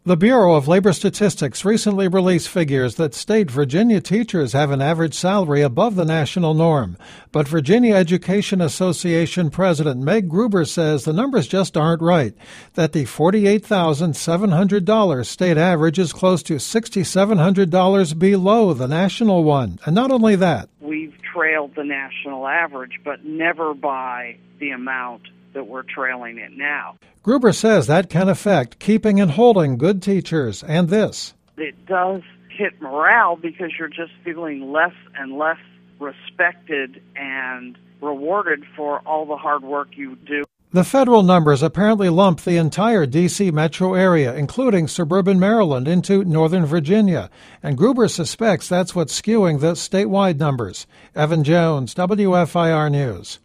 The Bureau of Labor Statistics recently released figures that state Virginia teachers have an average salary above the national norm. But Virginia Education Association President Meg Gruber says the numbers just aren't right, that the $48,700 state average is close to $6,700 below the national one. And not only that, we've trailed the national average, but never by the amount that we're trailing it now. Gruber says that can affect keeping and holding good teachers, and this. It does hit morale because you're just feeling less and less respected and rewarded for all the hard work you do. The federal numbers apparently lump the entire D.C. metro area, including suburban Maryland, into Northern Virginia, and Gruber suspects that's what's skewing the statewide numbers. Evan Jones, WFIR News.